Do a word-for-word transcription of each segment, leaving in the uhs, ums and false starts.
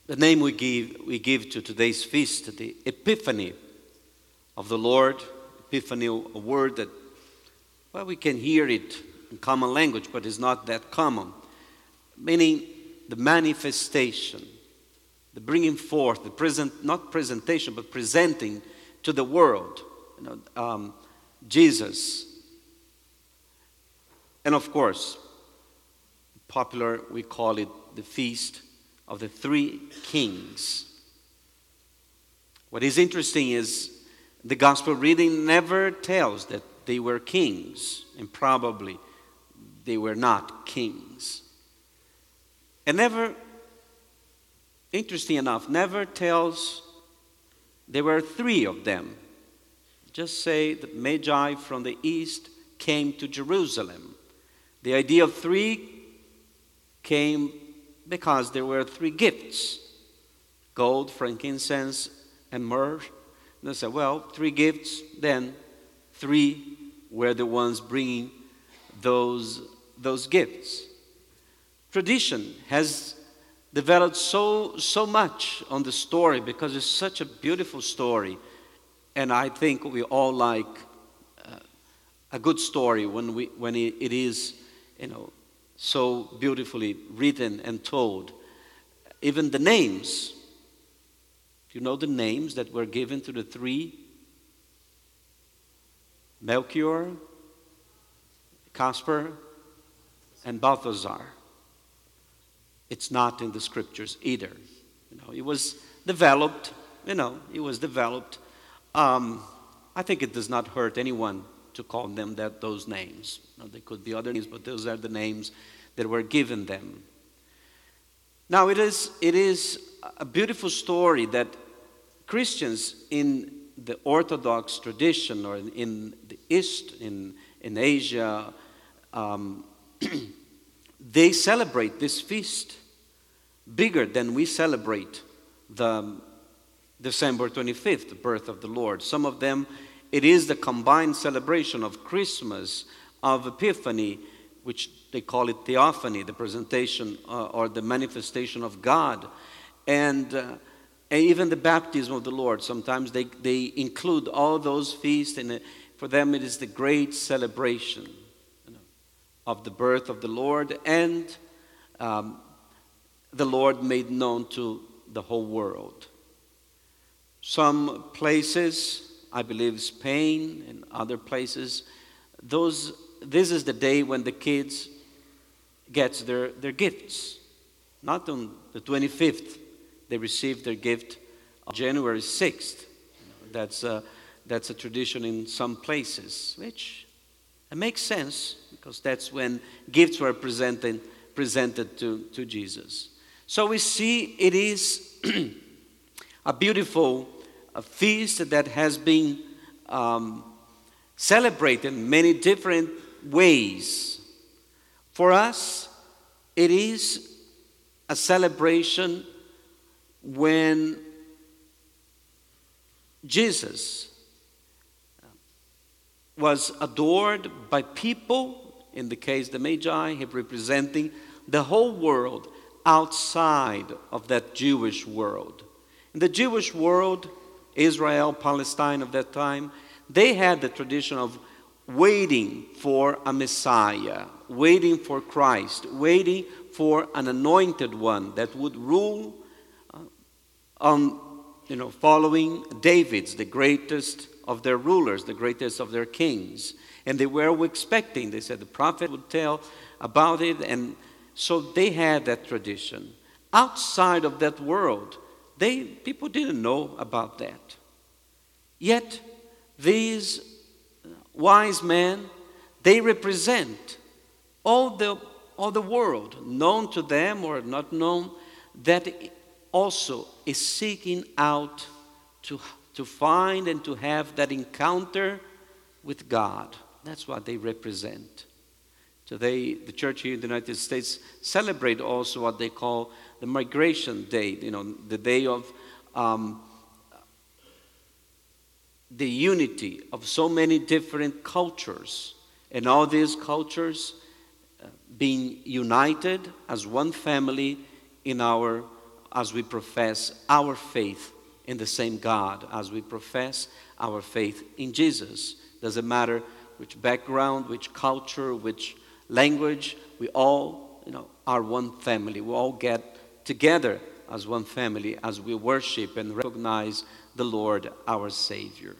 The name we give, we give to today's feast, the Epiphany of the Lord. Epiphany, a word that, well, we can hear it in common language, but it's not that common. Meaning the manifestation, the bringing forth, the present, not presentation, but presenting to the world, you know, um, Jesus. And of course, popular, we call it the Feast of the Three Kings. What is interesting is the gospel reading never tells that they were kings, and probably they were not kings. And never, interesting enough, never tells there were three of them. Just say that Magi from the east came to Jerusalem. The idea of three came because there were three gifts: gold, frankincense, and myrrh. And they said, well, three gifts, then three were the ones bringing those, those gifts. Tradition has developed so, so much on the story because it's such a beautiful story. And I think we all like uh, a good story when, we, when it, it is, you know, so beautifully written and told. Even the names. You know the names that were given to the three? Melchior, Caspar, and Balthazar. It's not in the scriptures either. You know, it was developed, you know, it was developed. Um, I think it does not hurt anyone to call them that those names. You know, there could be other names, but those are the names that were given them. Now it is it is a beautiful story that Christians in the Orthodox tradition, or in, in the East, in in Asia, um, they celebrate this feast bigger than we celebrate the December twenty-fifth, the birth of the Lord. Some of them, it is the combined celebration of Christmas, of Epiphany, which they call it Theophany, the presentation uh, or the manifestation of God, and, uh, and even the baptism of the Lord. Sometimes they, they include all those feasts, and for them it is the great celebration, you know, of the birth of the Lord, and um, the Lord made known to the whole world. Some places, I believe Spain and other places, those this is the day when the kids gets their, their gifts. Not on the twenty-fifth. They receive their gift on January sixth. That's a, that's a tradition in some places, which it makes sense because that's when gifts were presented, presented to, to Jesus. So we see it is a beautiful a feast that has been um, celebrated in many different ways. For us, it is a celebration when Jesus was adored by people, in the case the Magi, representing the whole world outside of that Jewish world. In the Jewish world, Israel, Palestine of that time, they had the tradition of waiting for a Messiah, waiting for Christ, waiting for an anointed one that would rule uh, on, you know, following David's, the greatest of their rulers, the greatest of their kings. And they were expecting, they said the prophet would tell about it, and so they had that tradition. Outside of that world, They people didn't know about that. Yet these wise men, they represent all the all the world, known to them or not known, that also is seeking out to to find and to have that encounter with God. That's what they represent. Today, the church here in the United States celebrate also what they call the migration day, you know, the day of um, the unity of so many different cultures. And all these cultures uh, being united as one family in our as we profess our faith in the same God, as we profess our faith in Jesus. Doesn't matter which background, which culture, which language, we all, you know, are one family. We all get together as one family as we worship and recognize the Lord, our Savior.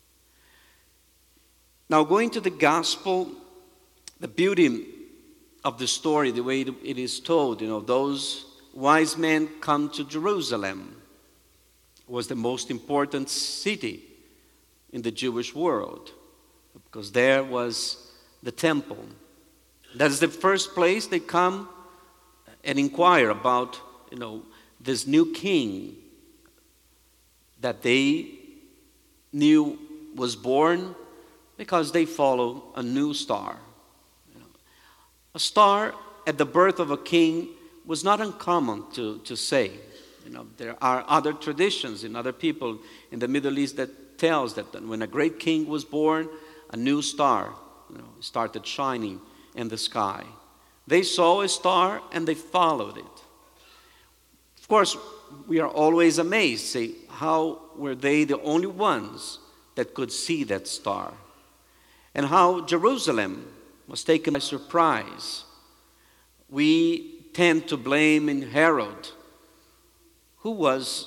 Now, going to the gospel, the beauty of the story, the way it is told, you know, those wise men come to Jerusalem. It was the most important city in the Jewish world because there was the temple. That is the first place they come and inquire about, you know, this new king that they knew was born because they follow a new star. You know, a star at the birth of a king was not uncommon to, to say. You know, there are other traditions in other people in the Middle East that tells that when a great king was born, a new star, you know, started shining in the sky. They saw a star and they followed it. Of course, we are always amazed, say, how were they the only ones that could see that star? And how Jerusalem was taken by surprise. We tend to blame in Herod, who was,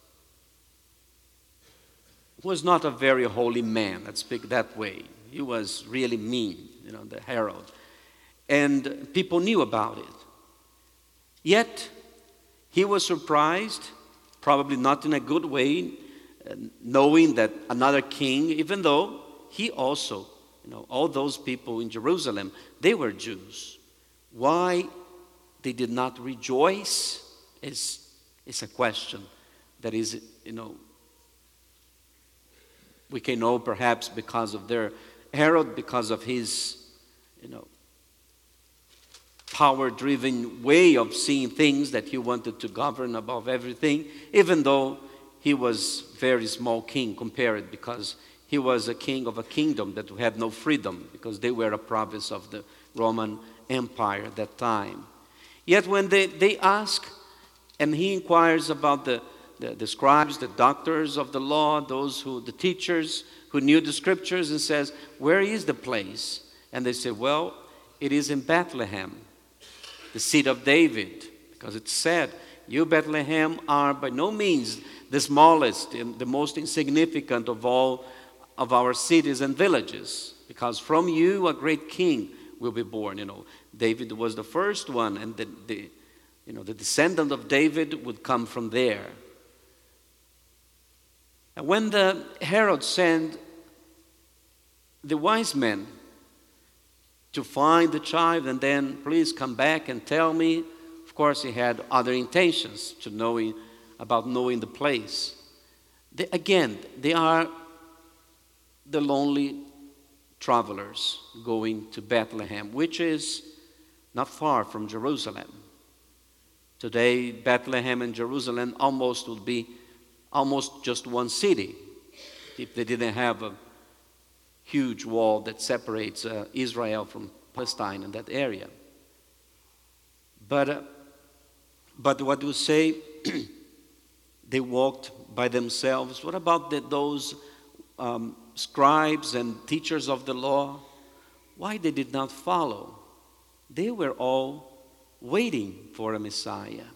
who was not a very holy man, let's speak that way. He was really mean, you know, the Herod. And people knew about it. Yet, he was surprised, probably not in a good way, knowing that another king, even though he also, you know, all those people in Jerusalem, they were Jews. Why they did not rejoice is, is a question that is, you know, we can know perhaps because of their Herod, because of his, you know, power-driven way of seeing things, that he wanted to govern above everything, even though he was a very small king compared, because he was a king of a kingdom that had no freedom, because they were a province of the Roman Empire at that time. Yet when they, they ask, and he inquires about the, the, the scribes, the doctors of the law, those who, the teachers who knew the scriptures, and says, where is the place? And they say, well, it is in Bethlehem, the seat of David, because it said, you Bethlehem are by no means the smallest and the most insignificant of all of our cities and villages, because from you a great king will be born. You know, David was the first one, and the, the you know the descendant of David would come from there. And when the Herod sent the wise men to find the child and then please come back and tell me, of course he had other intentions to knowing about knowing the place. They, again, they are the lonely travelers going to Bethlehem, which is not far from Jerusalem. Today, Bethlehem and Jerusalem almost would be almost just one city if they didn't have a huge wall that separates uh, Israel from Palestine in that area. But, uh, but what do you say? They walked by themselves. What about the, those um, scribes and teachers of the law? Why they did not follow? They were all waiting for a Messiah.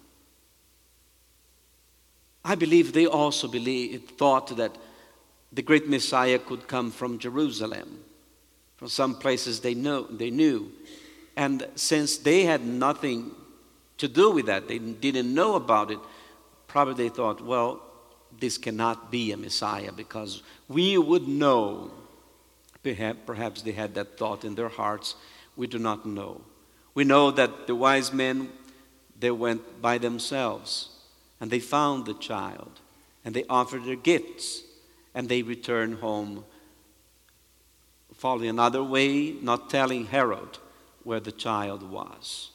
I believe they also believed, thought that the great Messiah could come from Jerusalem, from some places they know, they knew. And since they had nothing to do with that, they didn't know about it, probably they thought, well, this cannot be a Messiah because we would know. Perhaps they had that thought in their hearts. We do not know. We know that the wise men, they went by themselves and they found the child and they offered their gifts. And they returned home, following another way, not telling Herod where the child was.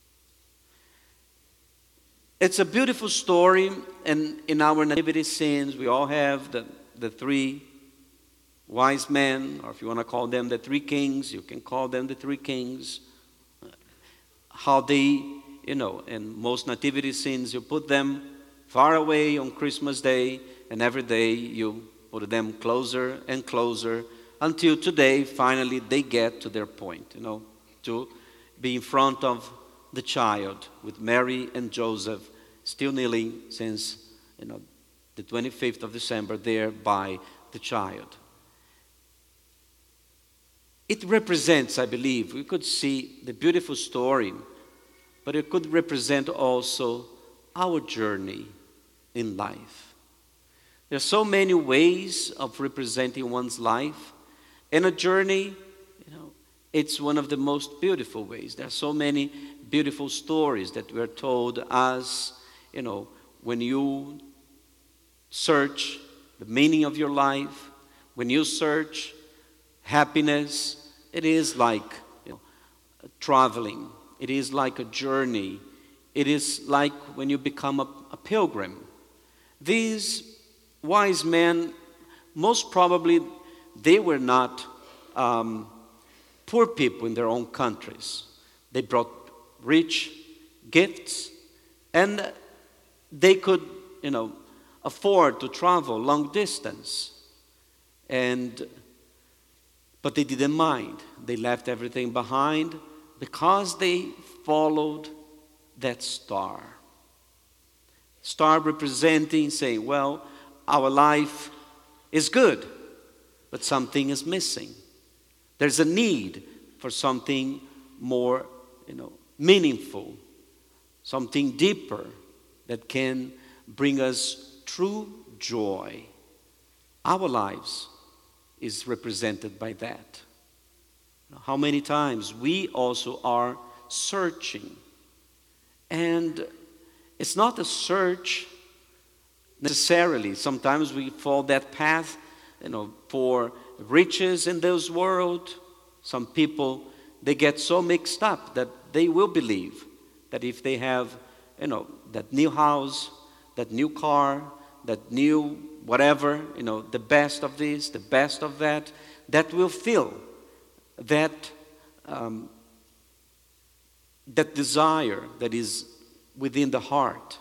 It's a beautiful story, and in our nativity scenes, we all have the, the three wise men, or if you want to call them the three kings, you can call them the three kings. How they, you you know, and most nativity scenes, you put them far away on Christmas Day, and every day you put them closer and closer until today, finally, they get to their point, you know, to be in front of the child with Mary and Joseph still kneeling since, you know, the twenty-fifth of December there by the child. It represents, I believe, we could see the beautiful story, but it could represent also our journey in life. There are so many ways of representing one's life, and a journey, you know, it's one of the most beautiful ways. There are so many beautiful stories that we're told as, you know, when you search the meaning of your life, when you search happiness, it is like, you know, traveling. It is like a journey. It is like when you become a, a pilgrim. These wise men, most probably, they were not um, poor people in their own countries. They brought rich gifts, and they could, you know, afford to travel long distance. And but they didn't mind. They left everything behind because they followed that star. Star representing, saying, well, our life is good, but something is missing. There's a need for something more, you know, meaningful, something deeper that can bring us true joy. Our lives is represented by that. How many times we also are searching. And it's not a search necessarily. Sometimes we follow that path, you know, for riches in this world. Some people, they get so mixed up that they will believe that if they have, you know, that new house, that new car, that new whatever, you know, the best of this, the best of that, that will fill that um, that desire that is within the heart.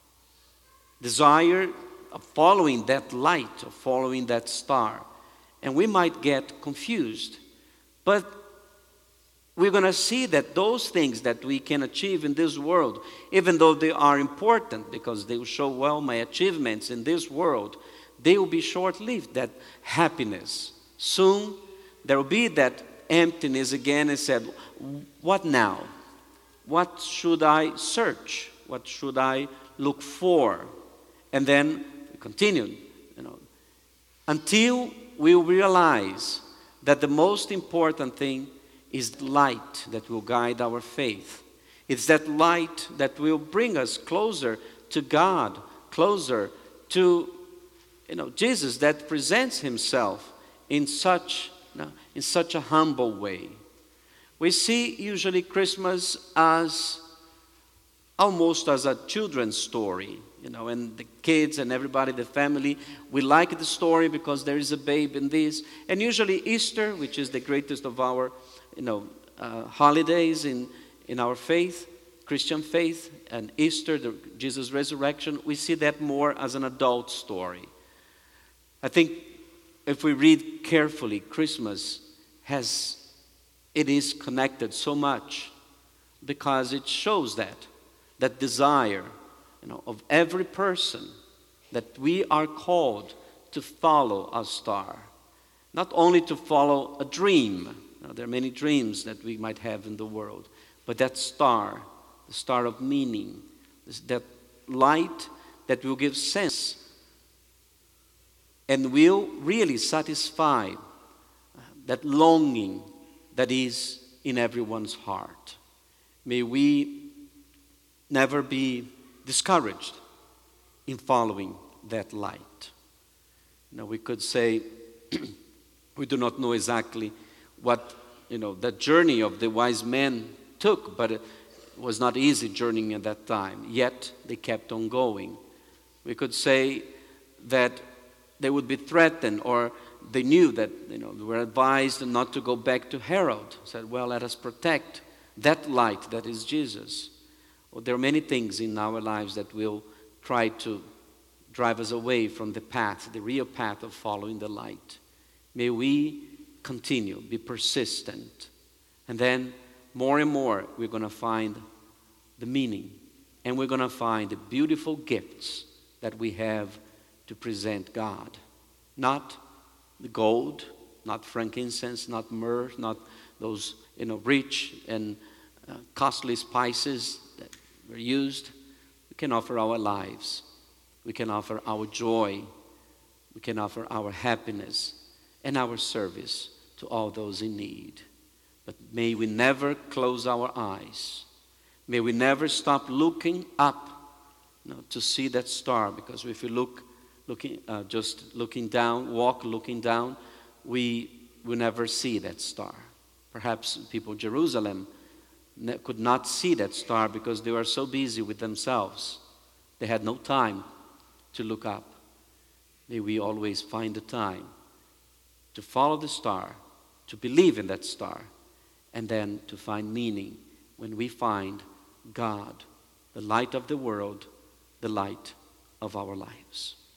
Desire of following that light, of following that star. And we might get confused. But we're going to see that those things that we can achieve in this world, even though they are important because they will show, well, my achievements in this world, they will be short-lived, that happiness. Soon there will be that emptiness again and said, what now? What should I search? What should I look for? And then we continue, you know, until we realize that the most important thing is the light that will guide our faith. It's that light that will bring us closer to God, closer to, you know, Jesus, that presents himself in such, you know, in such a humble way. We see usually Christmas as almost as a children's story, you know, and the kids and everybody, the family, we like the story because there is a babe in this. And usually Easter, which is the greatest of our, you know, uh, holidays in, in our faith, Christian faith, and Easter, the Jesus' resurrection, we see that more as an adult story. I think if we read carefully, Christmas has, it is connected so much because it shows that, that desire, you know, of every person that we are called to follow a star. Not only to follow a dream. Now, there are many dreams that we might have in the world, but that star, the star of meaning, that light that will give sense and will really satisfy that longing that is in everyone's heart. May we never be discouraged in following that light. Now we could say we do not know exactly what, you know, the journey of the wise men took, but it was not easy journeying at that time. Yet they kept on going. We could say that they would be threatened, or they knew that, you know, they were advised not to go back to Herod. Said, well, let us protect that light that is Jesus. Or there are many things in our lives that will try to drive us away from the path, the real path of following the light. May we continue, be persistent. And then more and more we're going to find the meaning. And we're going to find the beautiful gifts that we have to present God. Not the gold, not frankincense, not myrrh, not those, you know, rich and uh, costly spices that were used. We can offer our lives. We can offer our joy. We can offer our happiness and our service to all those in need. But may we never close our eyes. May we never stop looking up, you know, to see that star. Because if we look, looking, uh, just looking down, walk looking down, we will never see that star. Perhaps people in Jerusalem ne- could not see that star because they were so busy with themselves. They had no time to look up. May we always find the time to follow the star, to believe in that star, and then to find meaning when we find God, the light of the world, the light of our lives.